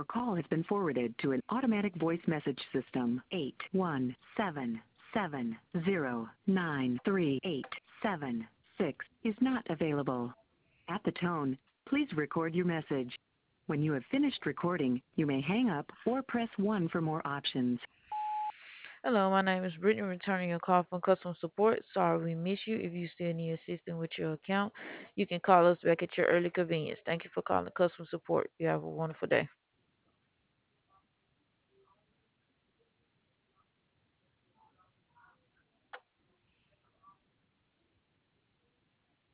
Your call has been forwarded to an automatic voice message system. 81770938776 is not available. At the tone, please record your message. When you have finished recording, you may hang up or press 1 for more options. Hello, my name is Brittany, returning your call from customer support. Sorry we missed you. If you still need assistance with your account, you can call us back at your early convenience. Thank you for calling customer support. You have a wonderful day.